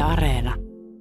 Areena.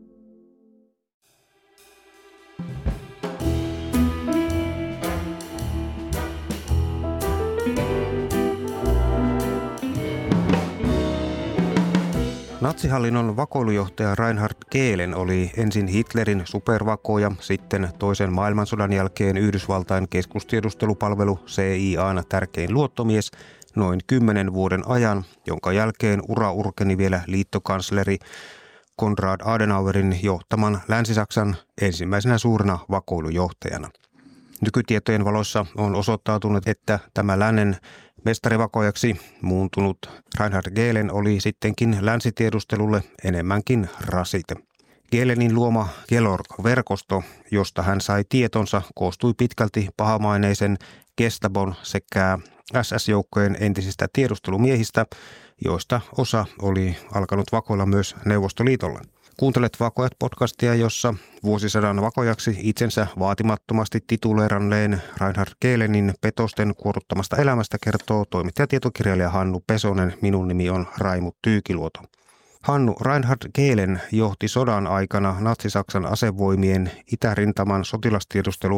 Natsihallinnon vakoilujohtaja Reinhard Gehlen oli ensin Hitlerin supervakoja, sitten toisen maailmansodan jälkeen Yhdysvaltain keskustiedustelupalvelu CIA:n tärkein luottomies noin 10 vuoden ajan, jonka jälkeen ura urkeni vielä liittokansleri Konrad Adenauerin johtaman Länsi-Saksan ensimmäisenä suurena vakoilujohtajana. Nykytietojen valossa on osoittautunut, että tämä lännen mestarivakojaksi muuntunut Reinhard Gehlen oli sittenkin länsitiedustelulle enemmänkin rasite. Gehlenin luoma Gelorg-verkosto, josta hän sai tietonsa, koostui pitkälti pahamaineisen Gestabon sekä SS-joukkojen entisistä tiedustelumiehistä, joista osa oli alkanut vakoilla myös Neuvostoliitolla. Kuuntelet Vakojat-podcastia, jossa vuosisadan vakojaksi itsensä vaatimattomasti tituleeranneen Reinhard Gehlenin petosten kuoruttamasta elämästä kertoo toimittaja-tietokirjailija Hannu Pesonen. Minun nimi on Raimo Tyykiluoto. Hannu, Reinhard Gehlen johti sodan aikana Natsi-Saksan asevoimien itärintaman sotilastiedustelu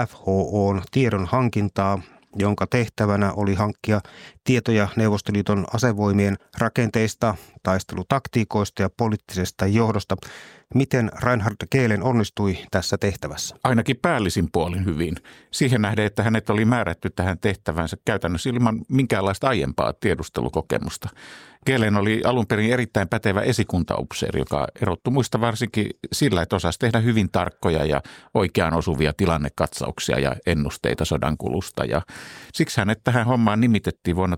FHO:n tiedon hankintaa, jonka tehtävänä oli hankkia tietoja Neuvostoliiton asevoimien rakenteista, taistelutaktiikoista ja poliittisesta johdosta. Miten Reinhard Gehlen onnistui tässä tehtävässä? Ainakin päällisin puolin hyvin. Siihen nähden, että hänet oli määrätty tähän tehtävänsä käytännössä ilman minkäänlaista aiempaa tiedustelukokemusta. Gehlen oli alun perin erittäin pätevä esikuntaupseeri, joka erottui muista varsinkin sillä, että osasi tehdä hyvin tarkkoja ja oikeaan osuvia tilannekatsauksia ja ennusteita sodankulusta. Ja siksi hänet tähän hommaan nimitettiin vuonna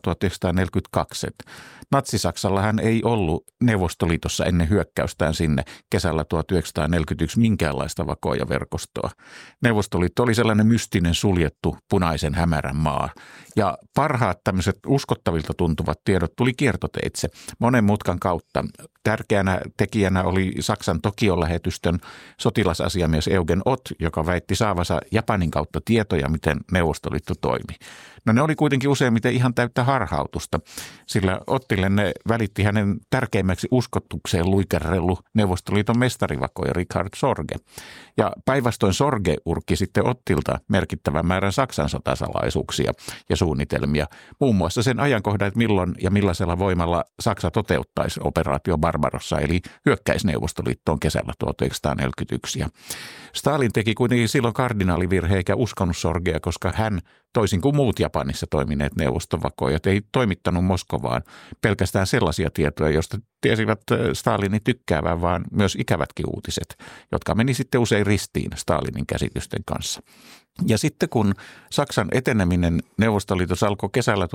1942. Natsi-Saksalla hän ei ollut Neuvostoliitossa ennen hyökkäystään sinne kesällä 1941 minkäänlaista vakoijaverkostoa. Neuvostoliitto oli sellainen mystinen suljettu punaisen hämärän maa. Ja parhaat tämmöiset uskottavilta tuntuvat tiedot tuli kiertoteitse monen mutkan kautta. Tärkeänä tekijänä oli Saksan Tokion-lähetystön sotilasasiamies Eugen Ott, joka väitti saavansa Japanin kautta tietoja, miten Neuvostoliitto toimi. No ne oli kuitenkin useimmiten ihan täyttä harhautusta, sillä Ottille ne välitti hänen tärkeimmäksi uskotukseen luikerrellu Neuvostoliiton mestarivakoja Richard Sorge. Ja päinvastoin Sorge urkki sitten Ottilta merkittävän määrän Saksan sotasalaisuuksia ja suunnitelmia. Muun muassa sen ajankohdan, että milloin ja millaisella voimalla Saksa toteuttaisi operaatio Barbarossa, eli hyökkäisi Neuvostoliittoon kesällä 1941. Ja Stalin teki kuitenkin silloin kardinaalivirhe eikä uskonut Sorgea, koska hän, toisin kuin muut Japanissa toimineet neuvostovakoijat, ei toimittanut Moskovaan pelkästään sellaisia tietoja, joista tiesivät Stalinin tykkäävän, vaan myös ikävätkin uutiset, jotka meni sitten usein ristiin Stalinin käsitysten kanssa. Ja sitten kun Saksan eteneminen Neuvostoliitossa alkoi kesällä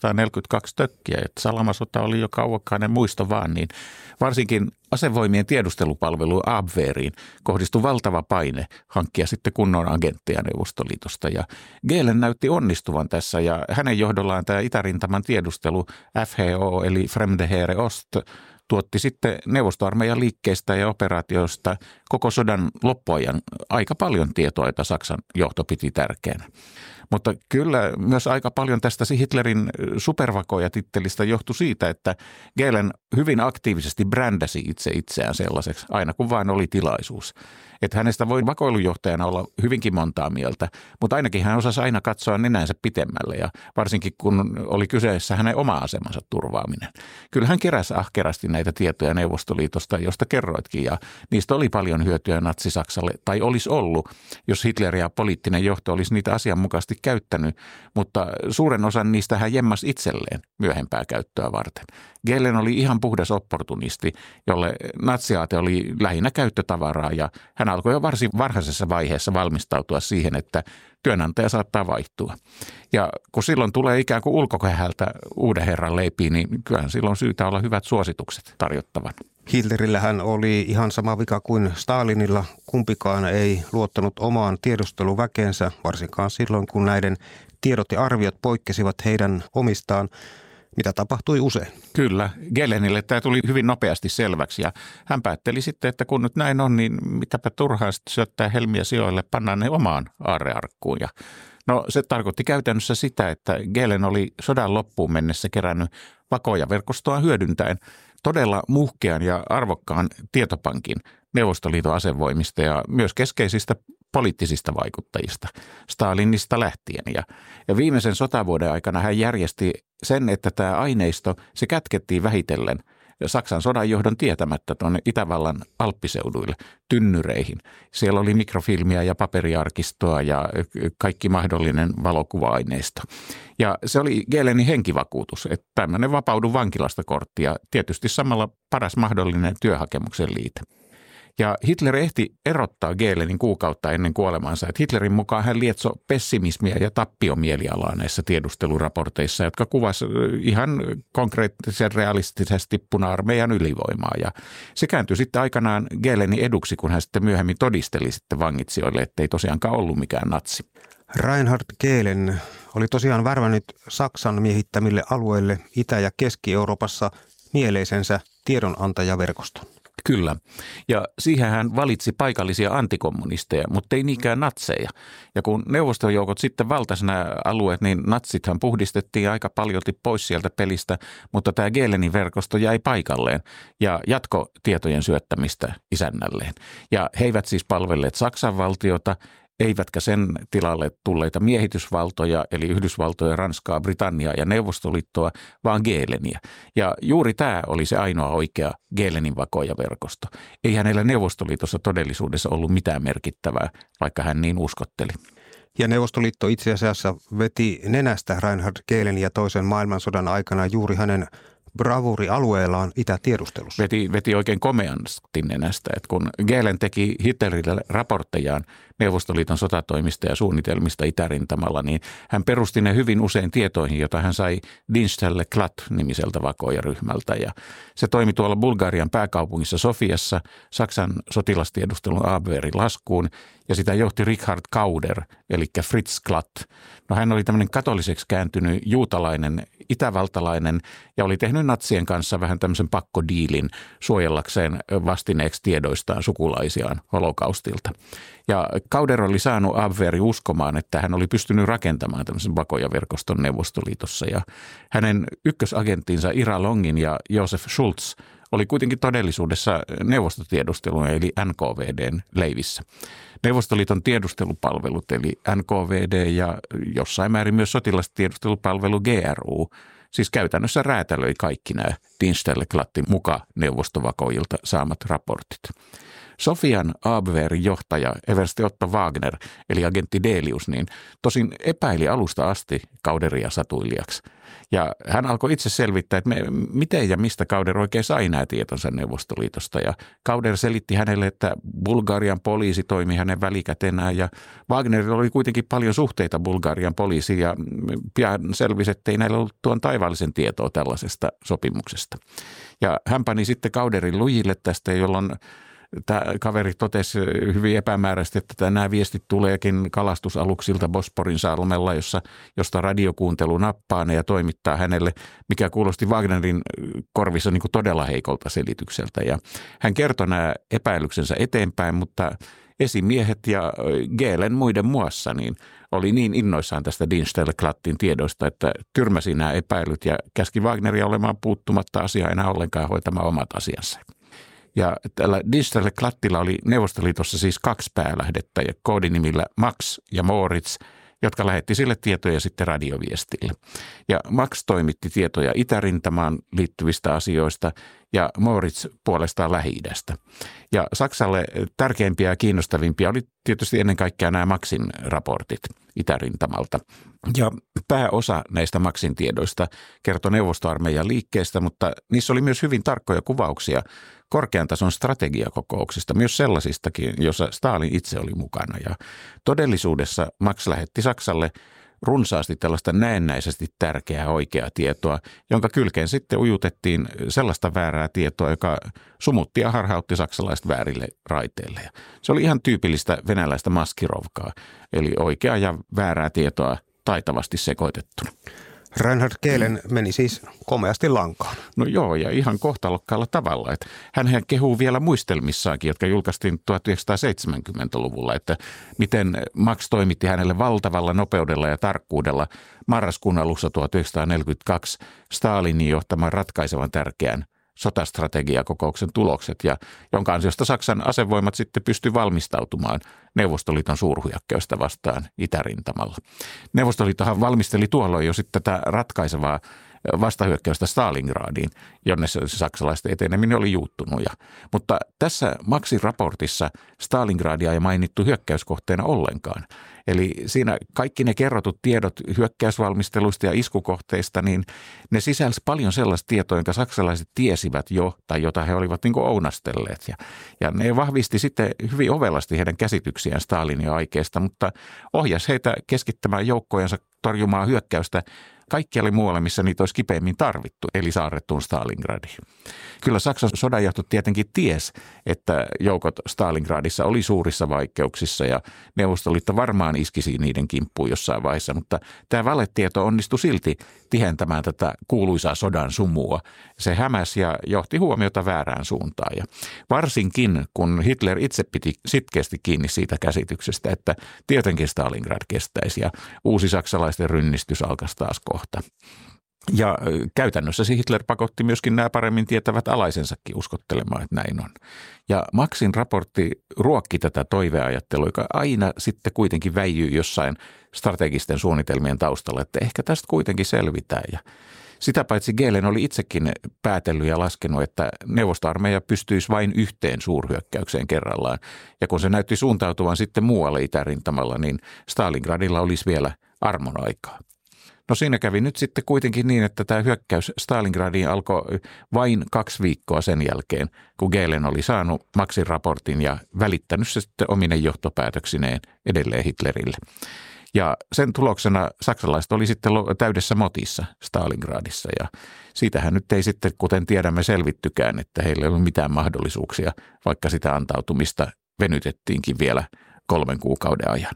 1942 tökkiä, että salamasota oli jo kauakkainen muisto vaan, niin varsinkin asevoimien tiedustelupalvelu Abwehriin kohdistui valtava paine hankkia sitten kunnon agentteja Neuvostoliitosta. Ja Gehlen näytti onnistuvan tässä ja hänen johdollaan tämä itärintaman tiedustelu FHO eli Fremde Heere Ost tuotti sitten neuvostoarmeijan liikkeistä ja operaatioista koko sodan loppuajan aika paljon tietoa, jota Saksan johto piti tärkeänä. Mutta kyllä myös aika paljon tästä Hitlerin supervakoja-tittelistä johtui siitä, että Gehlen hyvin aktiivisesti brändäsi itseään sellaiseksi, aina kun vain oli tilaisuus. Että hänestä voi vakoilujohtajana olla hyvinkin montaa mieltä, mutta ainakin hän osasi aina katsoa nenänsä pitemmälle ja varsinkin kun oli kyseessä hänen oma asemansa turvaaminen. Kyllä hän keräsi ahkerasti näitä tietoja Neuvostoliitosta, josta kerroitkin ja niistä oli paljon hyötyä Natsi-Saksalle tai olisi ollut, jos Hitler ja poliittinen johto olisi niitä asianmukaisesti käyttänyt, mutta suuren osan niistä hän jemmas itselleen myöhempää käyttöä varten. Gehlen oli ihan puhdas opportunisti, jolle natsiaate oli lähinnä käyttötavaraa ja hän alkoi jo varsin varhaisessa vaiheessa valmistautua siihen, että työnantaja saattaa vaihtua. Ja kun silloin tulee ikään kuin ulkokehältä uuden herran leipiin, niin kyllähän silloin syytä olla hyvät suositukset tarjottavan. Hitlerillähän oli ihan sama vika kuin Stalinilla. Kumpikaan ei luottanut omaan tiedusteluväkeensä, varsinkaan silloin kun näiden tiedot ja arviot poikkesivat heidän omistaan. Mitä tapahtui usein? Kyllä, Gehlenille tämä tuli hyvin nopeasti selväksi ja hän päätteli sitten, että kun nyt näin on, niin mitäpä turhaan syöttää helmiä sijoille, pannaan ne omaan aarrearkkuun. Ja no se tarkoitti käytännössä sitä, että Gehlen oli sodan loppuun mennessä kerännyt vakoja verkostoa hyödyntäen todella muhkean ja arvokkaan tietopankin Neuvostoliiton asevoimista ja myös keskeisistä poliittisista vaikuttajista, Stalinista lähtien. Ja viimeisen sotavuoden aikana hän järjesti sen, että tämä aineisto, se kätkettiin vähitellen Saksan sodanjohdon tietämättä tuonne Itävallan alppiseuduille, tynnyreihin. Siellä oli mikrofilmiä ja paperiarkistoa ja kaikki mahdollinen valokuva-aineisto. Ja se oli Gehlenin henkivakuutus, että tämmöinen vapaudu vankilasta kortti ja tietysti samalla paras mahdollinen työhakemuksen liite. Ja Hitler ehti erottaa Gehlenin kuukautta ennen kuolemaansa, että Hitlerin mukaan hän lietsoi pessimismiä ja tappiomielialaa näissä tiedusteluraporteissa, jotka kuvasivat ihan konkreettisen realistisesti puna-armeijan ylivoimaa. Ja se kääntyi sitten aikanaan Gehlenin eduksi, kun hän sitten myöhemmin todisteli sitten vangitsijoille, ettei tosiaankaan ollut mikään natsi. Reinhard Gehlen oli tosiaan värvännyt Saksan miehittämille alueille Itä- ja Keski-Euroopassa mieleisensä tiedonantajaverkoston. Kyllä. Ja siihen hän valitsi paikallisia antikommunisteja, mutta ei niinkään natseja. Ja kun neuvostojoukot sitten valtasi nämä alueet, niin natsithan puhdistettiin aika paljolti pois sieltä pelistä, mutta tämä Gehlenin verkosto jäi paikalleen ja jatko tietojen syöttämistä isännälleen. Ja he eivät siis palvelleet Saksan valtiota, eivätkä sen tilalle tulleita miehitysvaltoja, eli Yhdysvaltoja, Ranskaa, Britanniaa ja Neuvostoliittoa, vaan Gehleniä. Ja juuri tämä oli se ainoa oikea Gehlenin vakoajaverkosto. Ei hänellä Neuvostoliitossa todellisuudessa ollut mitään merkittävää, vaikka hän niin uskotteli. Ja Neuvostoliitto itse asiassa veti nenästä Reinhard Gehleniä toisen maailmansodan aikana juuri hänen bravurialueellaan itätiedustelussa. Veti oikein komeasti nenästä, että kun Gehlen teki Hitlerille raporttejaan Neuvostoliiton sotatoimista ja suunnitelmista itärintamalla, niin hän perusti ne hyvin usein tietoihin, joita hän sai Dienststelle Klatt-nimiseltä vakoajaryhmältä. Ja se toimi tuolla Bulgarian pääkaupungissa Sofiassa Saksan sotilastiedustelun Abwehrin laskuun, ja sitä johti Richard Kauder, eli Fritz Klatt. No hän oli tämmöinen katoliseksi kääntynyt juutalainen, itävaltalainen, ja oli tehnyt natsien kanssa vähän tämmöisen pakkodiilin suojellakseen vastineeksi tiedoistaan sukulaisiaan holokaustilta. Ja Kauder oli saanut Abwehrin uskomaan, että hän oli pystynyt rakentamaan tämmöisen vakoajaverkoston Neuvostoliitossa. Ja hänen ykkösagenttinsa Ira Longin ja Josef Schulz oli kuitenkin todellisuudessa neuvostotiedustelun eli NKVD:n leivissä. Neuvostoliiton tiedustelupalvelut eli NKVD ja jossain määrin myös sotilastiedustelupalvelu GRU, siis käytännössä räätälöi kaikki nämä Dienststelle Klattin muka neuvostovakoilta saamat raportit. Sofian Abwehrin johtaja eversti Otto Wagner, eli agentti Delius, niin tosin epäili alusta asti Kauderia satuilijaksi. Ja hän alkoi itse selvittää, että miten ja mistä Kauder oikein sai nämä tietonsa Neuvostoliitosta. Ja Kauder selitti hänelle, että Bulgarian poliisi toimi hänen välikätenään ja Wagnerilla oli kuitenkin paljon suhteita Bulgarian poliisiin ja pian selvisi, että ei näillä ollut tuon taivaallisen tietoa tällaisesta sopimuksesta. Ja hän pani sitten Kauderin lujille tästä, jolloin tämä kaveri totesi hyvin epämääräisesti, että nämä viestit tuleekin kalastusaluksilta Bosporin salmella, josta radiokuuntelu nappaa ne ja toimittaa hänelle, mikä kuulosti Wagnerin korvissa niin kuin todella heikolta selitykseltä. Ja hän kertoi nämä epäilyksensä eteenpäin, mutta esimiehet ja Gehlen muiden muassa niin oli niin innoissaan tästä Dienststelle Klattin tiedoista, että tyrmäsi nämä epäilyt ja käski Wagneria olemaan puuttumatta asiaa enää ollenkaan hoitamaan omat asiansa. Ja tällä Dienststelle Klattilla oli Neuvostoliitossa siis 2 päälähdettä ja koodinimillä Max ja Moritz, jotka lähetti sille tietoja sitten radioviestille. Ja Max toimitti tietoja itärintamaan liittyvistä asioista ja Moritz puolestaan Lähi-idästä. Ja Saksalle tärkeimpiä ja kiinnostavimpia oli tietysti ennen kaikkea nämä Maxin raportit itärintamalta. Ja pääosa näistä Maxin tiedoista kertoi neuvostoarmeijan liikkeestä, mutta niissä oli myös hyvin tarkkoja kuvauksia korkean tason strategiakokouksista, myös sellaisistakin, joissa Stalin itse oli mukana. Ja todellisuudessa Max lähetti Saksalle runsaasti tällaista näennäisesti tärkeää oikeaa tietoa, jonka kylkeen sitten ujutettiin sellaista väärää tietoa, joka sumutti ja harhautti saksalaiset väärille raiteille. Ja se oli ihan tyypillistä venäläistä maskirovkaa, eli oikeaa ja väärää tietoa taitavasti sekoitettuna. Reinhard Gehlen meni siis komeasti lankaan. No joo, ja ihan kohtalokkaalla tavalla. Että hänhän kehuu vielä muistelmissaankin, jotka julkaistiin 1970-luvulla, että miten Max toimitti hänelle valtavalla nopeudella ja tarkkuudella marraskuun alussa 1942 Stalinin johtaman ratkaisevan tärkeän sotastrategiakokouksen tulokset ja jonka ansiosta Saksan asevoimat sitten pystyi valmistautumaan Neuvostoliiton suurhyökkäystä vastaan itärintamalla. Neuvostoliittohan valmisteli tuolloin jo sitten tätä ratkaisevaa vastahyökkäystä Stalingradiin, jonne se saksalaisten eteneminen oli juuttunut. Mutta tässä Maxin raportissa Stalingradia ei mainittu hyökkäyskohteena ollenkaan. Eli siinä kaikki ne kerrotut tiedot hyökkäysvalmisteluista ja iskukohteista, niin ne sisälsi paljon sellaista tietoa, jonka saksalaiset tiesivät jo tai jota he olivat niin kuin ounastelleet. Ja ne vahvisti sitten hyvin ovelasti heidän käsityksiään Stalinin aikeista, mutta ohjasi heitä keskittämään joukkojensa torjumaan hyökkäystä kaikkialle muualle, missä niitä olisi kipeimmin tarvittu, eli saarrettuun Stalingradiin. Kyllä Saksan sodanjohto tietenkin ties, että joukot Stalingradissa oli suurissa vaikeuksissa ja Neuvostoliitto varmaan iskisi niiden kimppuun jossain vaiheessa, mutta tämä valetieto onnistui silti tihentämään tätä kuuluisaa sodan sumua. Se hämäsi ja johti huomiota väärään suuntaan. Ja varsinkin, kun Hitler itse piti sitkeästi kiinni siitä käsityksestä, että tietenkin Stalingrad kestäisi ja uusi saksalaisten rynnistys alkaisi taas kohta. Ja käytännössä Hitler pakotti myöskin nämä paremmin tietävät alaisensakin uskottelemaan, että näin on. Ja Maxin raportti ruokki tätä toiveajattelua, joka aina sitten kuitenkin väijyy jossain strategisten suunnitelmien taustalla, että ehkä tästä kuitenkin selvitään. Ja sitä paitsi Gehlen oli itsekin päätellyt ja laskenut, että neuvostoarmeija pystyisi vain yhteen suurhyökkäykseen kerrallaan. Ja kun se näytti suuntautuvan sitten muualle itärintamalla, niin Stalingradilla olisi vielä armon aikaa. No siinä kävi nyt sitten kuitenkin niin, että tämä hyökkäys Stalingradiin alkoi vain 2 viikkoa sen jälkeen, kun Gehlen oli saanut Maxin raportin ja välittänyt se sitten omine johtopäätöksineen edelleen Hitlerille. Ja sen tuloksena saksalaiset oli sitten täydessä motissa Stalingradissa ja siitähän nyt ei sitten, kuten tiedämme, selvittykään, että heillä ei ollut mitään mahdollisuuksia, vaikka sitä antautumista venytettiinkin vielä 3 kuukauden ajan.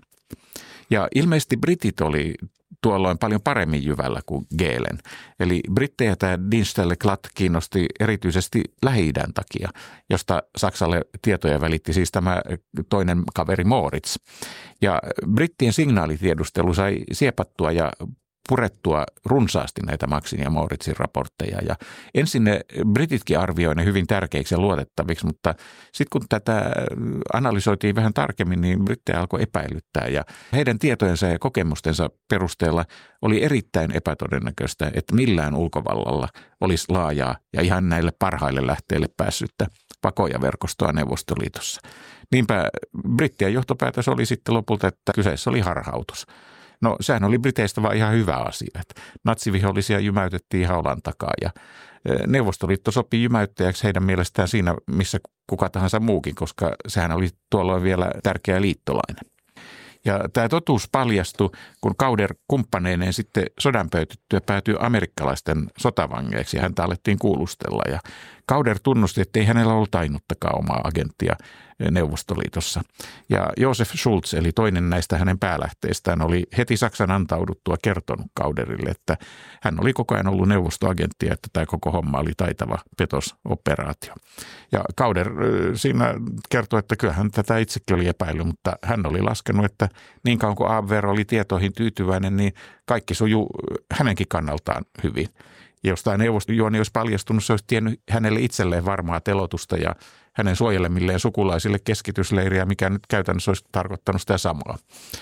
Ja ilmeisesti britit oli tuolloin paljon paremmin jyvällä kuin Gehlen. Eli brittejä tämä Dienststelle-Klatt kiinnosti erityisesti Lähi-idän takia, josta Saksalle tietoja välitti siis tämä toinen kaveri Moritz. Ja brittien signaalitiedustelu sai siepattua ja purettua runsaasti näitä Maxin ja Moritzin raportteja. Ja ensin ne brititkin arvioi ne hyvin tärkeiksi ja luotettaviksi, mutta sitten kun tätä analysoitiin vähän tarkemmin, niin brittejä alkoi epäilyttää. Ja heidän tietojensa ja kokemustensa perusteella oli erittäin epätodennäköistä, että millään ulkovallalla olisi laajaa ja ihan näille parhaille lähteille päässyttä pakojaverkostoa Neuvostoliitossa. Niinpä brittien johtopäätös oli sitten lopulta, että kyseessä oli harhautus. No sehän oli Briteistä vaan ihan hyvä asia, että natsivihollisia jymäytettiin ihan olan takaa ja Neuvostoliitto sopi jymäyttäjäksi heidän mielestään siinä, missä kuka tahansa muukin, koska sehän oli tuolloin vielä tärkeä liittolainen. Ja tämä totuus paljastui, kun Kauder kumppaneineen sitten sodan pöytyttyä päätyi amerikkalaisten sotavangeiksi ja häntä alettiin kuulustella. Ja Kauder tunnusti, että ei hänellä ollut ainuttakaan omaa agenttia Neuvostoliitossa. Ja Josef Schulz, eli toinen näistä hänen päälähteistään, oli heti Saksan antauduttua kertonut Kauderille, että hän oli koko ajan ollut neuvostoagentti ja että tämä koko homma oli taitava petosoperaatio. Ja Kauder siinä kertoi, että kyllähän tätä itsekin oli epäillyt, mutta hän oli laskenut, että niin kauan kuin Abwehr oli tietoihin tyytyväinen, niin kaikki sujuu hänenkin kannaltaan hyvin. Ja jos tämä neuvostojuoni olisi paljastunut, se olisi tiennyt hänelle itselleen varmaa telotusta ja hänen suojelemilleen sukulaisille keskitysleiriä, mikä nyt käytännössä olisi tarkoittanut sitä samaa.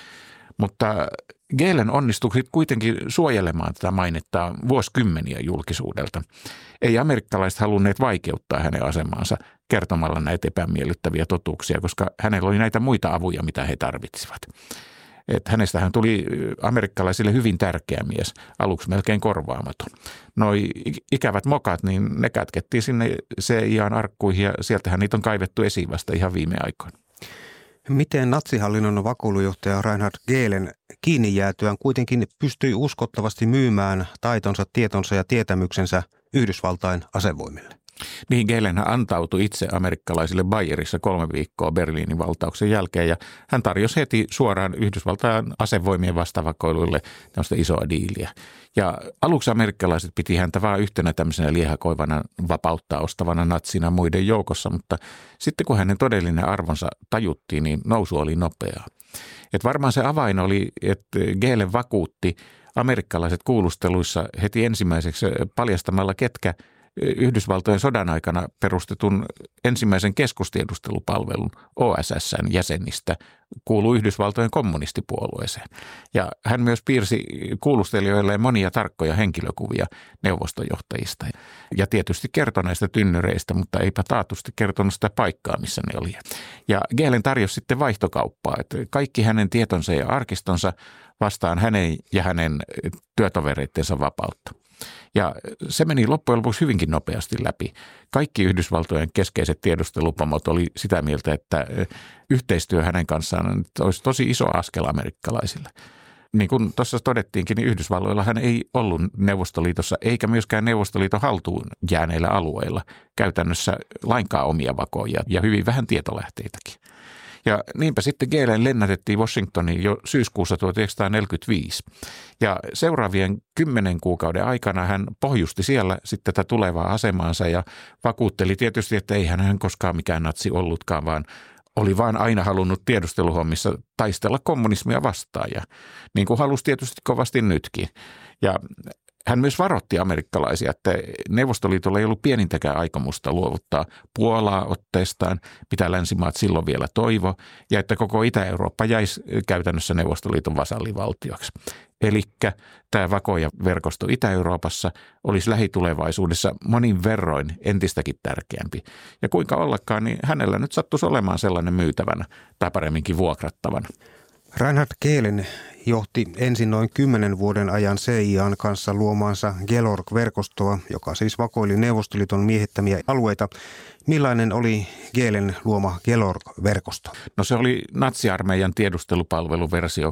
Mutta Gehlen onnistui kuitenkin suojelemaan tätä mainetta vuosikymmeniä julkisuudelta. Ei amerikkalaiset halunneet vaikeuttaa hänen asemaansa kertomalla näitä epämiellyttäviä totuuksia, koska hänellä oli näitä muita avuja, mitä he tarvitsivat. Että hänestähän tuli amerikkalaisille hyvin tärkeä mies, aluksi melkein korvaamaton. Noi ikävät mokat, niin ne kätkettiin sinne CIA:n arkkuihin ja sieltähän niitä on kaivettu esiin vasta ihan viime aikoina. Miten natsihallinnon vakoilujohtaja Reinhard Gehlen kiinni jäätyään kuitenkin pystyi uskottavasti myymään taitonsa, tietonsa ja tietämyksensä Yhdysvaltain asevoimille? Niin, Gehlen antautui itse amerikkalaisille Bayerissa 3 viikkoa Berliinin valtauksen jälkeen ja hän tarjosi heti suoraan Yhdysvaltain asevoimien vastavakoiluille tämmöistä isoa diiliä. Ja aluksi amerikkalaiset piti häntä vaan yhtenä tämmöisenä liehakoivana vapauttaa ostavana natsina muiden joukossa, mutta sitten kun hänen todellinen arvonsa tajuttiin, niin nousu oli nopeaa. Et varmaan se avain oli, että Gehlen vakuutti amerikkalaiset kuulusteluissa heti ensimmäiseksi paljastamalla, ketkä Yhdysvaltojen sodan aikana perustetun ensimmäisen keskustiedustelupalvelun OSS:n jäsenistä kuului Yhdysvaltojen kommunistipuolueeseen. Ja hän myös piirsi kuulustelijoille monia tarkkoja henkilökuvia neuvostojohtajista. Ja tietysti kertoi näistä tynnyreistä, mutta eipä taatusti kertonut sitä paikkaa, missä ne oli. Ja Gehlen tarjosi sitten vaihtokauppaa, että kaikki hänen tietonsa ja arkistonsa vastaan hänen ja hänen työtovereittensa vapautta. Ja se meni loppujen lopuksi hyvinkin nopeasti läpi. Kaikki Yhdysvaltojen keskeiset tiedustelupomot oli sitä mieltä, että yhteistyö hänen kanssaan olisi tosi iso askel amerikkalaisille. Niin kuin tuossa todettiinkin, niin Yhdysvalloillahan ei ollut Neuvostoliitossa eikä myöskään Neuvostoliiton haltuun jääneillä alueilla käytännössä lainkaan omia vakoja ja hyvin vähän tietolähteitäkin. Ja niinpä sitten Gehlen lennätettiin Washingtoniin jo syyskuussa 1945. Ja seuraavien 10 kuukauden aikana hän pohjusti siellä sitten tätä tulevaa asemaansa ja vakuutteli tietysti, että eihän hän koskaan mikään natsi ollutkaan, vaan oli vaan aina halunnut tiedusteluhommissa taistella kommunismia vastaan ja niin kuin halusi tietysti kovasti nytkin. Ja hän myös varoitti amerikkalaisia, että Neuvostoliitolla ei ollut pienintäkään aikomusta luovuttaa Puolaa otteestaan, mitä länsimaat silloin vielä toivo, ja että koko Itä-Eurooppa jäisi käytännössä Neuvostoliiton vasallivaltioksi. Elikkä tämä vakoja-verkosto Itä-Euroopassa olisi lähitulevaisuudessa monin verroin entistäkin tärkeämpi. Ja kuinka ollakaan, niin hänellä nyt sattuisi olemaan sellainen myytävänä tai paremminkin vuokrattavana. Reinhard Gehlen johti ensin noin 10 vuoden ajan CIA:n kanssa luomaansa Gelorg-verkostoa, joka siis vakoili Neuvostoliiton miehittämiä alueita. Millainen oli Gehlen luoma Gelorg-verkosto? No se oli natsiarmeijan tiedustelupalveluversio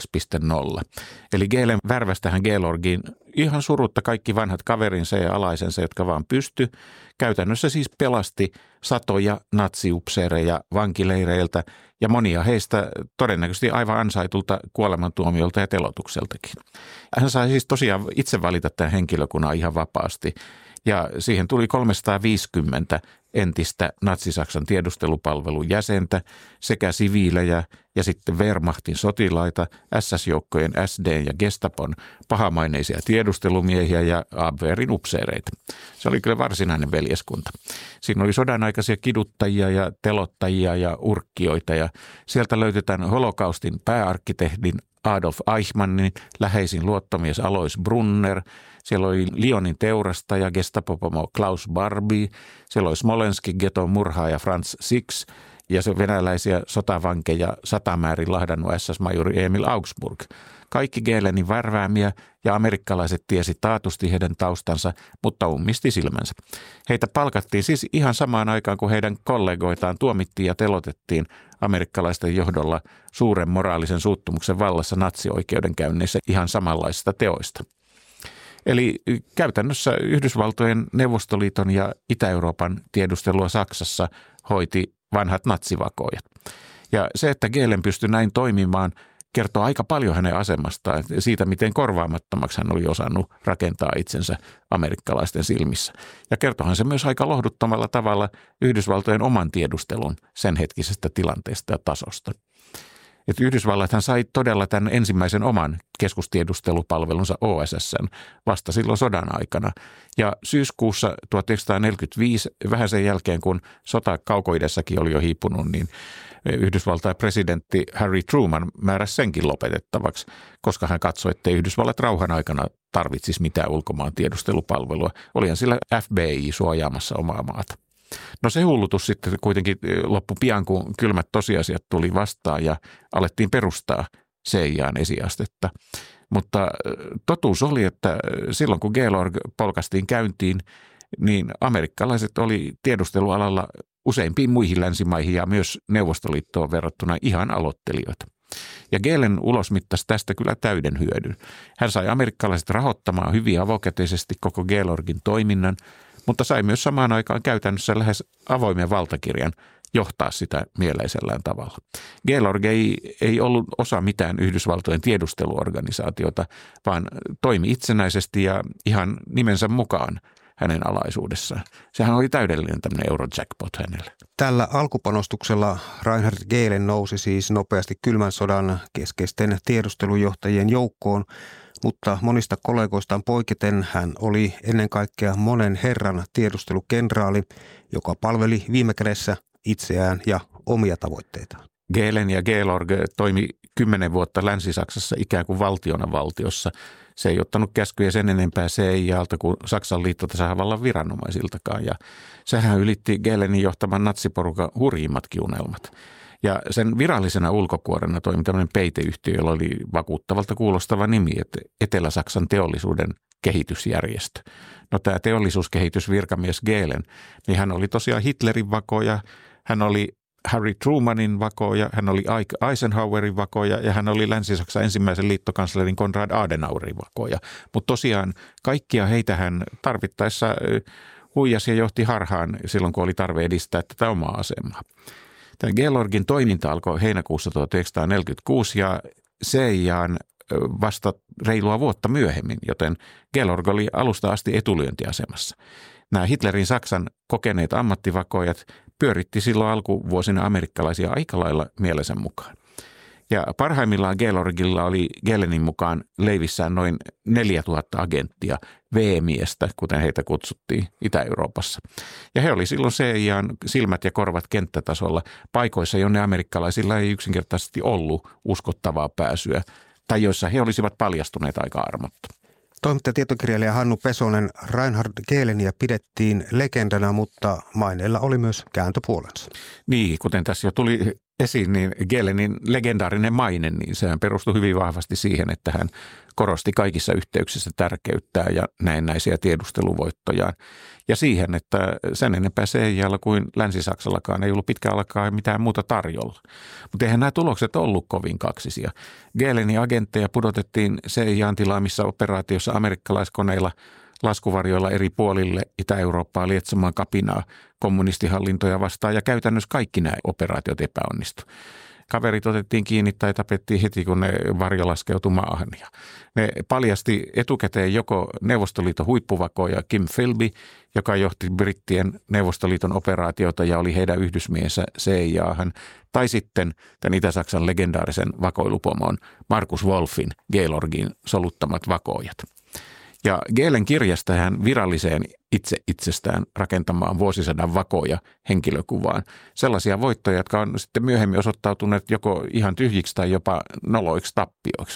2.0. Eli Gehlen värväsi tähän Gelorgiin ihan surutta kaikki vanhat kaverinsa ja alaisensa, jotka vaan pysty. Käytännössä siis pelasti satoja natsiupseereja vankileireiltä ja monia heistä todennäköisesti aivan ansaitulta kuolemantuomiolta ja telotukseltakin. Hän sai siis tosiaan itse valita tämän henkilökunnan ihan vapaasti ja siihen tuli 350 entistä Natsi-Saksan tiedustelupalvelun jäsentä sekä siviilejä ja sitten Wehrmachtin sotilaita, SS-joukkojen SD ja Gestapon pahamaineisia tiedustelumiehiä ja Abwehrin upseereita. Se oli kyllä varsinainen veljeskunta. Siinä oli sodanaikaisia kiduttajia ja telottajia ja urkkioita ja sieltä löytetään holokaustin pääarkkitehdin Adolf Eichmannin läheisin luottomies Alois Brunner. Siellä oli Lyonin teurastaja Gestapopomo Klaus Barbie. Siellä oli Smolenskin geton murhaaja Franz Six ja se venäläisiä sotavankeja satamäärin lahdannut SS-majuri Emil Augsburg. Kaikki Gehlenin värväämiä ja amerikkalaiset tiesi taatusti heidän taustansa, mutta ummisti silmänsä. Heitä palkattiin siis ihan samaan aikaan, kun heidän kollegoitaan tuomittiin ja telotettiin amerikkalaisten johdolla suuren moraalisen suuttumuksen vallassa natsioikeudenkäynneissä ihan samanlaisista teoista. Eli käytännössä Yhdysvaltojen, Neuvostoliiton ja Itä-Euroopan tiedustelua Saksassa hoiti vanhat natsivakoijat. Ja se, että Gehlen pystyi näin toimimaan, kertoo aika paljon hänen asemastaan, siitä miten korvaamattomaksi hän oli osannut rakentaa itsensä amerikkalaisten silmissä. Ja kertohan se myös aika lohduttomalla tavalla Yhdysvaltojen oman tiedustelun sen hetkisestä tilanteesta ja tasosta. Että Yhdysvallathan sai todella tämän ensimmäisen oman keskustiedustelupalvelunsa OSS:n vasta silloin sodan aikana. Ja syyskuussa 1945, vähän sen jälkeen kun sota Kaukoidässäkin oli jo hiipunut, niin Yhdysvaltain presidentti Harry Truman määräsi senkin lopetettavaksi, koska hän katsoi, että Yhdysvallat rauhan aikana tarvitsisi mitään ulkomaan tiedustelupalvelua. Olihan sillä FBI suojaamassa omaa maata. No se hullutus sitten kuitenkin loppui pian, kun kylmät tosiasiat tuli vastaan ja alettiin perustaa CIA:n esiastetta. Mutta totuus oli, että silloin kun Gelorg polkastiin käyntiin, niin amerikkalaiset oli tiedustelualalla useimpiin muihin länsimaihin ja myös Neuvostoliittoon verrattuna ihan aloittelijoita. Ja Gehlen ulosmittasi tästä kyllä täyden hyödyn. Hän sai amerikkalaiset rahoittamaan hyvin avokätisesti koko Gelorgin toiminnan, mutta sai myös samaan aikaan käytännössä lähes avoimen valtakirjan johtaa sitä mieleisellään tavalla. Gelorg ei ollut osa mitään Yhdysvaltojen tiedusteluorganisaatiota, vaan toimi itsenäisesti ja ihan nimensä mukaan hänen alaisuudessaan. Sehän oli täydellinen tämmöinen eurojackpot hänelle. Tällä alkupanostuksella Reinhard Gehlen nousi siis nopeasti kylmän sodan keskeisten tiedustelujohtajien joukkoon, mutta monista kollegoistaan poiketen hän oli ennen kaikkea monen herran tiedustelukenraali, joka palveli viime kädessä itseään ja omia tavoitteitaan. Gehlen ja Georg toimi 10 vuotta Länsi-Saksassa ikään kuin valtiona valtiossa. Se ei ottanut käskyjä sen enempää CIAlta kuin Saksan liittotasavallan viranomaisiltakaan. Ja sehän ylitti Gehlenin johtaman natsiporukan hurjimmatkin unelmat. Ja sen virallisena ulkokuorena toimi tämmöinen peiteyhtiö, jolla oli vakuuttavalta kuulostava nimi, että Etelä-Saksan teollisuuden kehitysjärjestö. No tämä teollisuuskehitysvirkamies Gehlen, niin hän oli tosiaan Hitlerin vakoja, hän oli Harry Trumanin vakoja, hän oli Eisenhowerin vakoja ja hän oli Länsi-Saksan ensimmäisen liittokanslerin Konrad Adenauerin vakoja. Mutta tosiaan kaikkia heitä hän tarvittaessa huijasi ja johti harhaan silloin, kun oli tarve edistää tätä omaa asemaa. Tämä Georgin toiminta alkoi heinäkuussa 1946 ja CIAn vasta reilua vuotta myöhemmin, joten Georg oli alusta asti etulyöntiasemassa. Nämä Hitlerin Saksan kokeneet ammattivakoijat pyöritti silloin alkuvuosina amerikkalaisia aika lailla mielensä mukaan. Ja parhaimmillaan Georgilla oli Gehlenin mukaan leivissään noin 4000 agenttia, V-miestä, kuten heitä kutsuttiin Itä-Euroopassa. Ja he oli silloin CIAn silmät ja korvat kenttätasolla paikoissa, jonne amerikkalaisilla ei yksinkertaisesti ollut uskottavaa pääsyä, tai joissa he olisivat paljastuneet aika armotta. Toimittaja tietokirjailija Hannu Pesonen, Reinhard Gehleniä pidettiin legendana, mutta maineella oli myös kääntöpuolensa. Niin, kuten tässä jo tuli esiin, niin Gehlenin legendaarinen maine, niin sehän perustui hyvin vahvasti siihen, että hän korosti kaikissa yhteyksissä tärkeyttää ja näennäisiä tiedusteluvoittojaan. Ja siihen, että sen enempää CIAlla kuin Länsi-Saksallakaan ei ollut pitkään aikaan mitään muuta tarjolla. Mutta eihän nämä tulokset ollut kovin kaksisia. Gehlenin agentteja pudotettiin CIAn tilaamissa operaatiossa amerikkalaiskoneilla laskuvarjoilla eri puolille Itä-Eurooppaa lietsomaan kapinaa kommunistihallintoja vastaan ja käytännössä kaikki nämä operaatiot epäonnistu. Kaverit otettiin kiinni tai tapettiin heti, kun ne varjolaskeutui maahan. Ja ne paljasti etukäteen joko Neuvostoliiton huippuvakoja Kim Philby, joka johti brittien Neuvostoliiton operaatiota ja oli heidän yhdysmiehensä CIAhan, tai sitten tämän Itä-Saksan legendaarisen vakoilupomon Markus Wolfin Georgin soluttamat vakoijat. Ja Gehlen kirjasta hän viralliseen itsestään rakentamaan vuosisadan vakoja henkilökuvaan sellaisia voittoja, jotka on sitten myöhemmin osoittautuneet joko ihan tyhjiksi tai jopa noloiksi tappioiksi.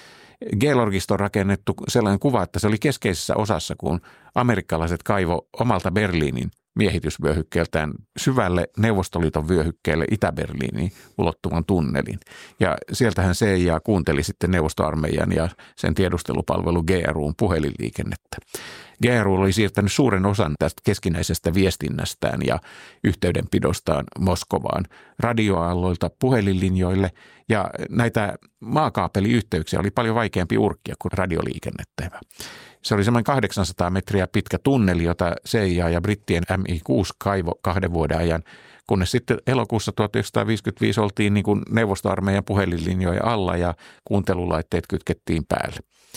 Georgista on rakennettu sellainen kuva, että se oli keskeisessä osassa, kun amerikkalaiset kaivo omalta Berliinin miehitysvyöhykkeeltään syvälle Neuvostoliiton vyöhykkeelle Itä-Berliiniin ulottuvan tunnelin. Ja sieltähän CIA kuunteli sitten neuvostoarmeijan ja sen tiedustelupalvelu GRUn puhelinliikennettä. GRU oli siirtänyt suuren osan tästä keskinäisestä viestinnästään ja yhteydenpidostaan Moskovaan radioaalloilta puhelinlinjoille, ja näitä maakaapeliyhteyksiä oli paljon vaikeampi urkkia kuin radioliikennettä. Se oli semmoinen 800 metriä pitkä tunneli, jota CIA ja brittien MI6 kaivo 2 vuoden ajan, kunnes sitten elokuussa 1955 oltiin niin kuin neuvostoarmeijan puhelinlinjoja alla ja kuuntelulaitteet kytkettiin päälle.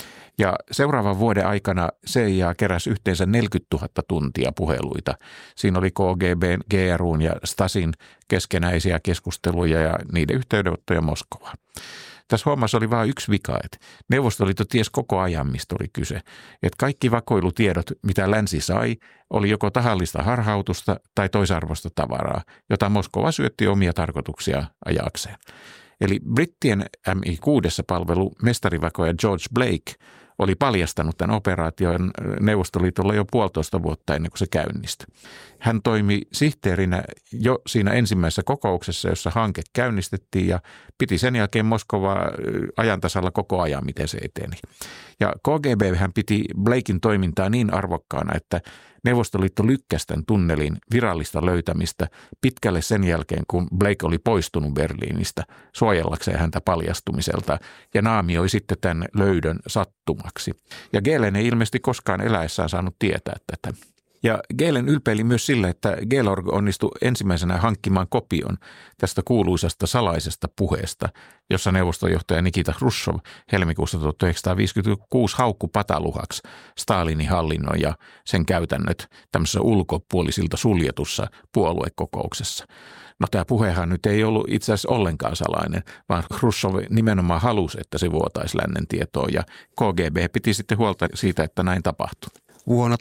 Ja seuraavan vuoden aikana CIA keräsi yhteensä 40 000 tuntia puheluita. Siinä oli KGB:n, GRUn ja Stasin keskenäisiä keskusteluja ja niiden yhteydenottoja Moskovaan. Tässä hommassa oli vain yksi vika, että Neuvostoliitto tiesi koko ajan, mistä oli kyse. Että kaikki vakoilutiedot, mitä länsi sai, oli joko tahallista harhautusta tai toisarvoista tavaraa, jota Moskova syötti omia tarkoituksia ajakseen. Eli brittien MI6-palvelu mestarivakoja George Blake oli paljastanut tämän operaation Neuvostoliitolla jo 1,5 vuotta ennen kuin se käynnistyi. Hän toimi sihteerinä jo siinä ensimmäisessä kokouksessa, jossa hanke käynnistettiin, ja piti sen jälkeen Moskovaa ajantasalla koko ajan, miten se eteni. Ja KGB hän piti Blaken toimintaa niin arvokkaana, että Neuvostoliitto lykkäsi tämän tunnelin virallista löytämistä pitkälle sen jälkeen, kun Blake oli poistunut Berliinistä suojellakseen häntä paljastumiselta ja naamioi sitten tämän löydön sattumaksi. Ja Gehlen ei ilmeisesti koskaan eläessään saanut tietää tätä. Ja Gehlen ylpeili myös sillä, että Georg onnistui ensimmäisenä hankkimaan kopion tästä kuuluisasta salaisesta puheesta, jossa neuvostojohtaja Nikita Hruštšov helmikuussa 1956 haukku pataluhaksi Stalinin hallinnon ja sen käytännöt tämmöisessä ulkopuolisilta suljetussa puoluekokouksessa. No tämä puhehan nyt ei ollut itse asiassa ollenkaan salainen, vaan Hruštšov nimenomaan halusi, että se vuotaisi lännen tietoon ja KGB piti sitten huolta siitä, että näin tapahtui. Vuonna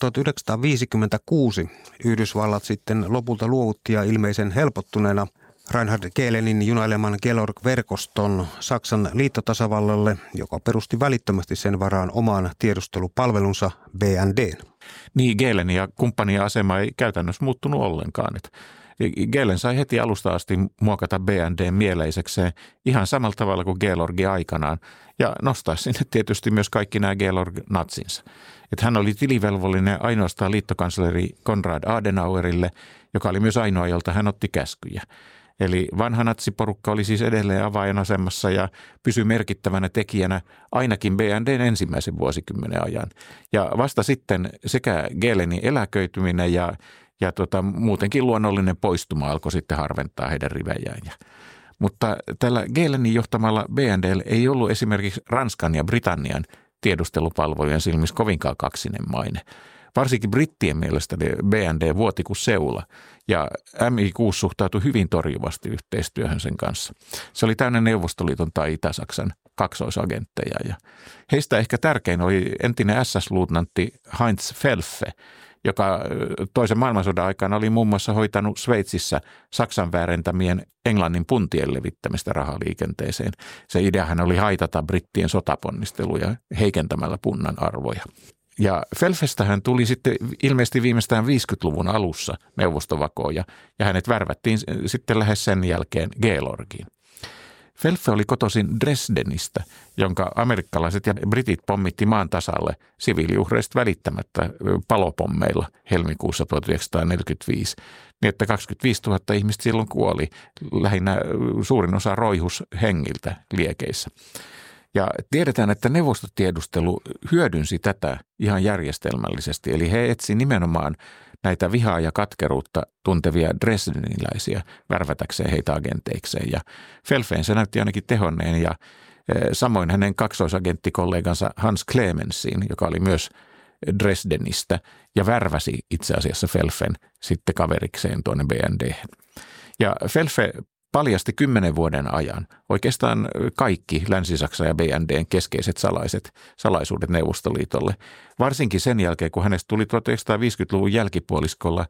1956 Yhdysvallat sitten lopulta luovutti ja ilmeisen helpottuneena Reinhard Gehlenin junaileman Georg-verkoston Saksan liittotasavallalle, joka perusti välittömästi sen varaan oman tiedustelupalvelunsa BND:n. Niin, Gehlenin ja kumppanien asema ei käytännössä muuttunut ollenkaan. Gehlen sai heti alusta asti muokata BND:n mieleisekseen ihan samalla tavalla kuin Georgi aikanaan ja nostaa sinne tietysti myös kaikki nämä Georg-natsinsa. Että hän oli tilivelvollinen ainoastaan liittokansleri Konrad Adenauerille, joka oli myös ainoa, jolta hän otti käskyjä. Eli vanha natsiporukka oli siis edelleen avainasemassa ja pysyi merkittävänä tekijänä ainakin BND:n ensimmäisen vuosikymmenen ajan. Ja vasta sitten sekä Gehlenin eläköityminen ja muutenkin luonnollinen poistuma alkoi sitten harventaa heidän rivejään. Mutta tällä Gehlenin johtamalla BND:llä ei ollut esimerkiksi Ranskan ja Britannian tiedustelupalvelujen silmissä kovinkaan kaksinen maine. Varsinkin brittien mielestä BND vuoti kuin seula ja MI6 suhtautui hyvin torjuvasti yhteistyöhön sen kanssa. Se oli täynnä Neuvostoliiton tai Itä-Saksan kaksoisagentteja ja heistä ehkä tärkein oli entinen SS-luutnantti Heinz Felfe, joka toisen maailmansodan aikana oli muun muassa hoitanut Sveitsissä Saksan väärentämien Englannin puntien levittämistä rahaliikenteeseen. Se ideahan oli haitata brittien sotaponnisteluja heikentämällä punnan arvoja. Ja Felfestähän tuli sitten ilmeisesti viimeistään 50-luvun alussa neuvostovakooja ja hänet värvättiin sitten lähes sen jälkeen Georgiin. Felfe oli kotoisin Dresdenistä, jonka amerikkalaiset ja britit pommitti maan tasalle siviiliuhreista välittämättä palopommeilla helmikuussa 1945, niin että 25 000 ihmistä silloin kuoli, lähinnä suurin osa roihus hengiltä liekeissä. Ja tiedetään, että neuvostotiedustelu hyödynsi tätä ihan järjestelmällisesti, eli he etsi nimenomaan näitä vihaa ja katkeruutta tuntevia dresdeniläisiä värvätäkseen heitä agenteikseen. Ja Felfeen se näytti ainakin tehonneen ja samoin hänen kaksoisagenttikollegansa Hans Clemensin, joka oli myös Dresdenistä ja värväsi itse asiassa Felfen sitten kaverikseen tuonne BND:hen. Ja Felfe paljasti 10 vuoden ajan oikeastaan kaikki Länsi-Saksan ja BND:n keskeiset salaisuudet Neuvostoliitolle. Varsinkin sen jälkeen, kun hänestä tuli 1950-luvun jälkipuoliskolla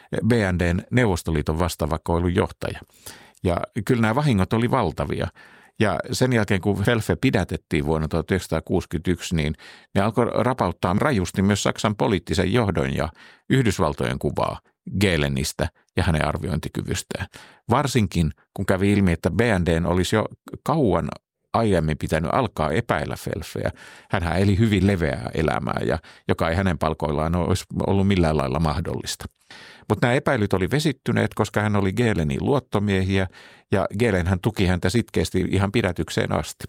BND:n Neuvostoliiton vastavakoilun johtaja. Ja kyllä nämä vahingot oli valtavia. Ja sen jälkeen, kun Felfe pidätettiin vuonna 1961, niin ne alkoi rapauttaa rajusti myös Saksan poliittisen johdon ja Yhdysvaltojen kuvaa Gehlenistä ja hänen arviointikyvystään. Varsinkin, kun kävi ilmi, että BND:n olisi jo kauan aiemmin pitänyt alkaa epäillä Felfeä. Hänhän eli hyvin leveää elämää, ja joka ei hänen palkoillaan olisi ollut millään lailla mahdollista. Mutta nämä epäilyt oli vesittyneet, koska hän oli Gehlenin luottomiehiä, ja Gehlen hän tuki häntä sitkeästi ihan pidätykseen asti.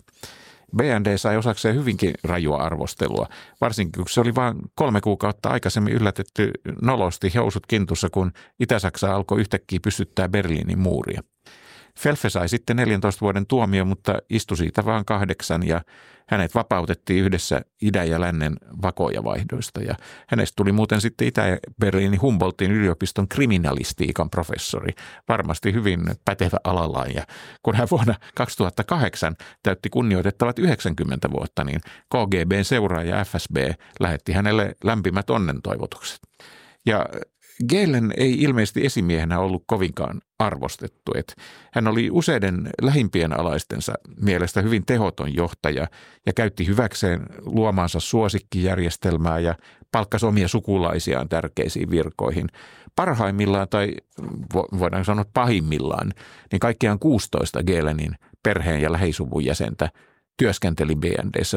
BND sai osakseen hyvinkin rajua arvostelua, varsinkin kun se oli vain 3 kuukautta aikaisemmin yllätetty nolosti housut kintussa, kun Itä-Saksa alkoi yhtäkkiä pystyttää Berliinin muuria. Felfe sai sitten 14 vuoden tuomio, mutta istui siitä vain 8 ja hänet vapautettiin yhdessä idän ja lännen vakojavaihdoista. Ja hänestä tuli muuten sitten Itä-Berliinin Humboldtin yliopiston kriminalistiikan professori, varmasti hyvin pätevä alallaan. Ja kun hän vuonna 2008 täytti kunnioitettavat 90 vuotta, niin KGB:n seuraaja FSB lähetti hänelle lämpimät onnentoivotukset. Ja Gehlen ei ilmeisesti esimiehenä ollut kovinkaan arvostettu. Hän oli useiden lähimpien alaistensa mielestä hyvin tehoton johtaja ja käytti hyväkseen luomaansa suosikkijärjestelmää ja palkkasi omia sukulaisiaan tärkeisiin virkoihin. Parhaimmillaan tai voidaan sanoa pahimmillaan, niin kaikkiaan 16 Gehlenin perheen ja lähisuvun jäsentä työskenteli BND:ssä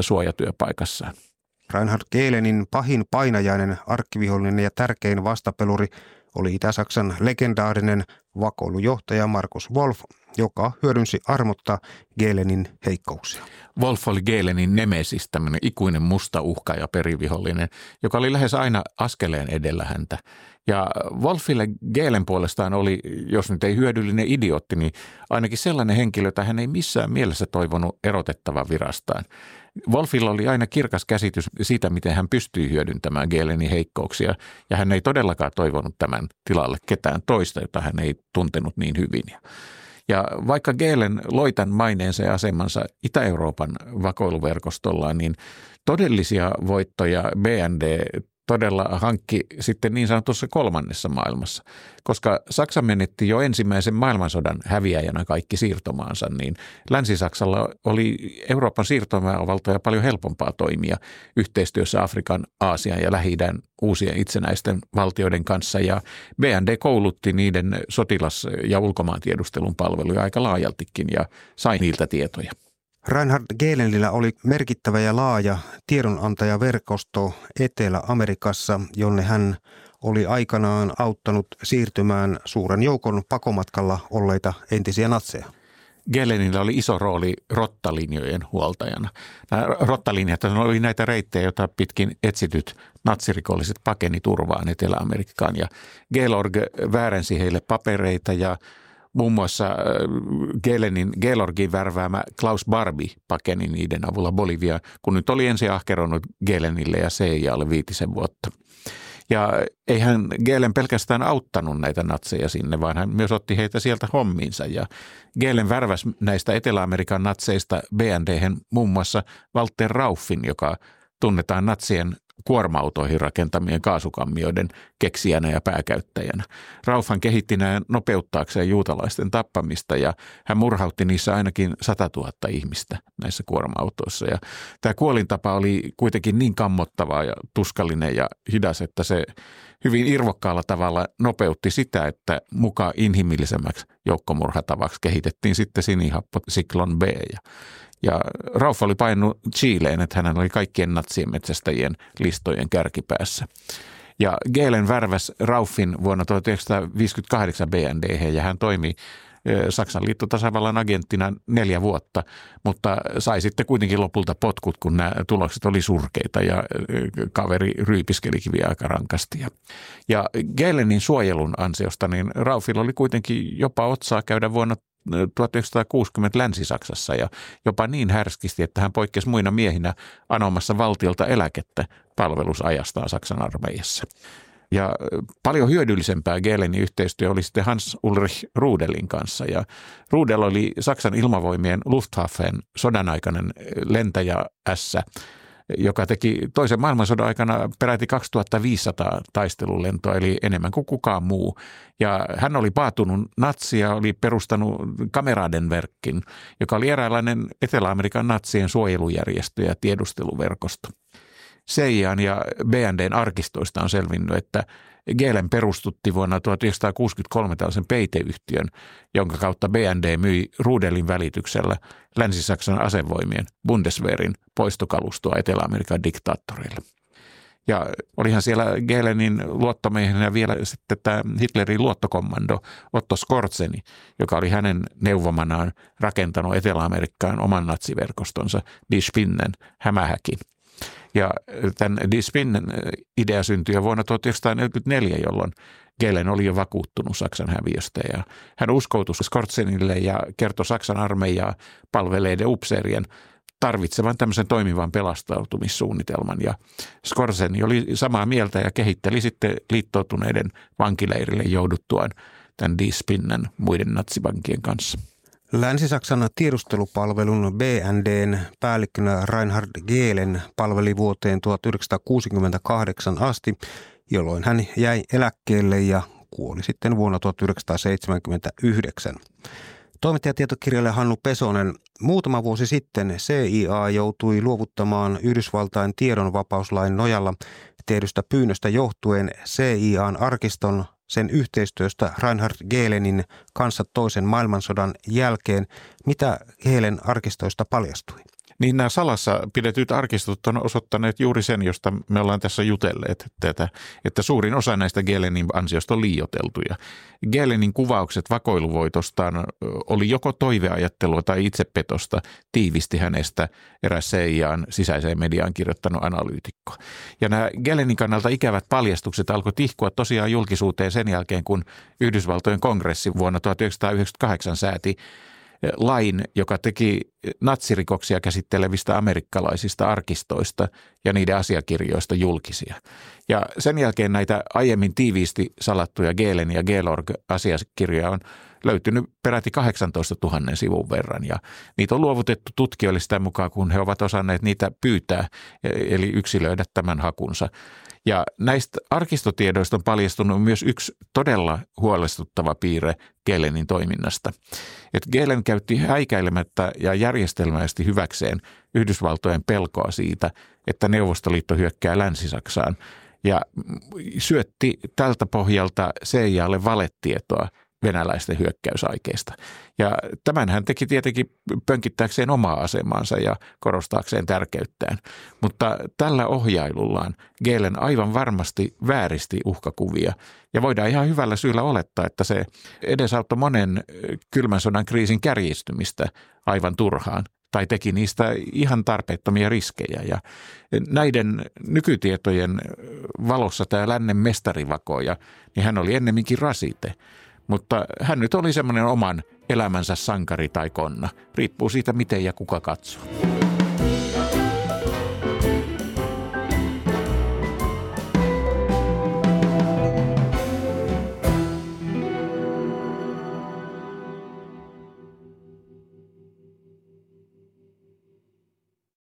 suojatyöpaikassaan. Reinhard Gehlenin pahin painajainen, arkkivihollinen ja tärkein vastapeluri oli Itä-Saksan legendaarinen vakoilujohtaja Markus Wolf, joka hyödynsi armotta Gehlenin heikkouksia. Wolf oli Gehlenin nemesis, tämmöinen ikuinen musta uhka ja perivihollinen, joka oli lähes aina askeleen edellä häntä. Ja Wolfille Gehlen puolestaan oli, jos nyt ei hyödyllinen idiootti, niin ainakin sellainen henkilö, jota hän ei missään mielessä toivonut erotettavan virastaan. Wolfilla oli aina kirkas käsitys siitä, miten hän pystyi hyödyntämään Gehlenin heikkouksia, ja hän ei todellakaan toivonut tämän tilalle ketään toista, jota hän ei tuntenut niin hyvin. Ja vaikka Gehlen loi tämän maineensa ja asemansa Itä-Euroopan vakoiluverkostollaan, niin todellisia voittoja BND todella hankki sitten niin sanotussa kolmannessa maailmassa. Koska Saksa menetti jo ensimmäisen maailmansodan häviäjänä kaikki siirtomaansa, niin Länsi-Saksalla oli Euroopan siirtomaavaltoja paljon helpompaa toimia yhteistyössä Afrikan, Aasian ja Lähi-idän uusien itsenäisten valtioiden kanssa. Ja BND koulutti niiden sotilas- ja ulkomaantiedustelun palveluja aika laajaltikin ja sai niiltä tietoja. Reinhard Gehlenillä oli merkittävä ja laaja tiedonantajaverkosto Etelä-Amerikassa, jonne hän oli aikanaan auttanut siirtymään suuren joukon pakomatkalla olleita entisiä natseja. Gehlenillä oli iso rooli rottalinjojen huoltajana. Nämä rottalinjat oli näitä reittejä, joita pitkin etsityt natsirikolliset pakeni turvaan Etelä-Amerikkaan. Ja Georg väärensi heille papereita ja muun muassa Georgin värväämä Klaus Barbie pakeni niiden avulla Boliviaan, kun nyt oli ensin ahkeronut Gehlenille ja CIAlle 5 vuotta. Ja eihän Gehlen pelkästään auttanut näitä natseja sinne, vaan hän myös otti heitä sieltä hommiinsa. Ja Gehlen värväsi näistä Etelä-Amerikan natseista BND:hen muun muassa Walter Rauffin, joka tunnetaan natsien kuorma-autoihin rakentamien kaasukammioiden keksijänä ja pääkäyttäjänä. Rauffhan kehitti nämä nopeuttaakseen juutalaisten tappamista ja hän murhautti niissä ainakin 100 000 ihmistä näissä kuorma-autoissa. Ja tämä kuolintapa oli kuitenkin niin kammottava ja tuskallinen ja hidas, että se hyvin irvokkaalla tavalla nopeutti sitä, että mukaan inhimillisemmäksi joukkomurhatavaksi kehitettiin sitten sinihappo Zyklon B. Ja Rauff oli painunut Chileen, että hän oli kaikkien natsien metsästäjien listojen kärkipäässä. Ja Gehlen värväsi Rauffin vuonna 1958 BND:hen ja hän toimi Saksan liittotasavallan agenttina 4 vuotta, mutta sai sitten kuitenkin lopulta potkut, kun nämä tulokset oli surkeita ja kaveri ryypiskelikin vielä aika rankasti. Ja Gehlenin suojelun ansiosta niin Rauffilla oli kuitenkin jopa otsaa käydä vuonna 1960 Länsi-Saksassa ja jopa niin härskisti, että hän poikkesi muina miehinä anomassa valtiolta eläkettä palvelusajastaan Saksan armeijassa. Ja paljon hyödyllisempää Gehlenin yhteistyö oli sitten Hans Ulrich Rudelin kanssa. Ja Rudel oli Saksan ilmavoimien Luftwaffen sodanaikainen lentäjä-ässä, joka teki toisen maailmansodan aikana peräti 2500 taistelulentoa, eli enemmän kuin kukaan muu. Ja hän oli paatunut natsia, oli perustanut Kameradenverkin, joka oli eräänlainen Etelä-Amerikan natsien suojelujärjestö ja tiedusteluverkosto. CIA:n ja BND:n arkistoista on selvinnyt, että Gehlen perustutti vuonna 1963 tällaisen peiteyhtiön, jonka kautta BND myi Rudelin välityksellä Länsi-Saksan asevoimien Bundeswehrin poistokalustoa Etelä-Amerikan diktaattoreille. Ja olihan siellä Gehlenin luottomiehenä vielä sitten tämä Hitlerin luottokommando Otto Skorzeny, joka oli hänen neuvomanaan rakentanut Etelä-Amerikkaan oman natsiverkostonsa Die Spinnen hämähäkin. Ja tämän Die Spinnen idea syntyi jo vuonna 1944, jolloin Gehlen oli jo vakuuttunut Saksan häviöstä. Ja hän uskoutui Skorzenille ja kertoi Saksan armeijaa palveleiden upseerien tarvitsevan tämmöisen toimivan pelastautumissuunnitelman. Ja Skorzeny oli samaa mieltä ja kehitteli sitten liittoutuneiden vankileirille jouduttuaan tämän Die Spinnen muiden natsivankien kanssa. Länsi-Saksan tiedustelupalvelun BND:n päällikkönä Reinhard Gehlen palveli vuoteen 1968 asti, jolloin hän jäi eläkkeelle ja kuoli sitten vuonna 1979. Toimittajatietokirjailija Hannu Pesonen, muutama vuosi sitten CIA joutui luovuttamaan Yhdysvaltain tiedonvapauslain nojalla tehdystä pyynnöstä johtuen CIA:n arkiston sen yhteistyöstä Reinhard Gehlenin kanssa toisen maailmansodan jälkeen. Mitä Gehlen arkistoista paljastui? Niin nämä salassa pidetyt arkistot on osoittaneet juuri sen, josta me ollaan tässä jutelleet, että suurin osa näistä Gehlenin ansiosta on liioiteltuja. Gehlenin kuvaukset vakoiluvoitostaan oli joko toiveajattelua tai itsepetosta, tiivisti hänestä eräs CIA:n sisäiseen mediaan kirjoittanut analyytikko. Ja nämä Gehlenin kannalta ikävät paljastukset alkoi tihkua tosiaan julkisuuteen sen jälkeen, kun Yhdysvaltojen kongressi vuonna 1998 sääti lain, joka teki natsirikoksia käsittelevistä amerikkalaisista arkistoista ja niiden asiakirjoista julkisia. Ja sen jälkeen näitä aiemmin tiiviisti salattuja Gehlen ja Georg-asiakirjoja on löytynyt peräti 18 000 sivun verran ja niitä on luovutettu tutkijoille sitä mukaan, kun he ovat osanneet niitä pyytää, eli yksilöidä tämän hakunsa. Ja näistä arkistotiedoista on paljastunut myös yksi todella huolestuttava piirre Gehlenin toiminnasta. Että Gehlen käytti häikäilemättä ja järjestelmällisesti hyväkseen Yhdysvaltojen pelkoa siitä, että Neuvostoliitto hyökkää Länsi-Saksaan ja syötti tältä pohjalta CIA:lle valetietoa venäläisten hyökkäysaikeista. Ja tämän hän teki tietenkin pönkittääkseen omaa asemaansa ja korostaakseen tärkeyttään. Mutta tällä ohjailullaan Gehlen aivan varmasti vääristi uhkakuvia. Ja voidaan ihan hyvällä syyllä olettaa, että se edesauttoi monen kylmän sodan kriisin kärjistymistä aivan turhaan. Tai teki niistä ihan tarpeettomia riskejä. Ja näiden nykytietojen valossa tämä lännen mestarivakoja, niin hän oli ennemminkin rasite. Mutta hän nyt oli semmoinen oman elämänsä sankari tai konna. Riippuu siitä, miten ja kuka katsoo.